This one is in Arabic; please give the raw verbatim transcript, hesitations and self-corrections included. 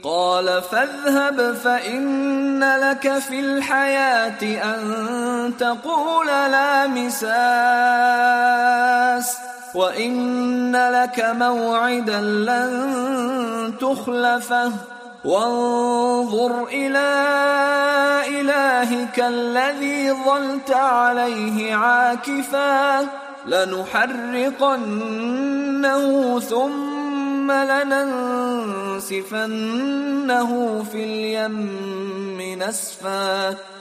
قال فاذهب فإن لك في الحياة أن تقول لا مساس وإن لك موعدا لن تخلفه وانظر إلى إلهك الذي ظلت عليه عاكفا لنحرقنه ثم لننسفنه في اليم نسفا